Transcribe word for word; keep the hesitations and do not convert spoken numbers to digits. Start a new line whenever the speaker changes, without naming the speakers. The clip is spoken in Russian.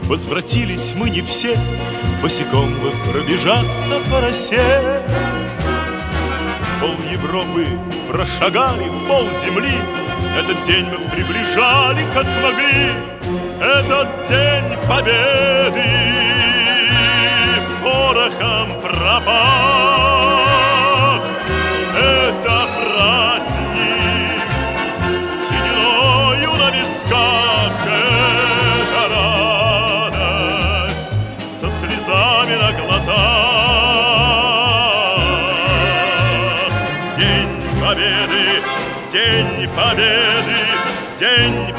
Возвратились мы не все, босиком бы пробежаться по росе. Пол Европы прошагали, пол земли. Этот день мы приближали, как могли. Этот день победы порохом пропах. Это праздник с сединою на висках. Это радость со слезами на глазах. День победы, день победы, день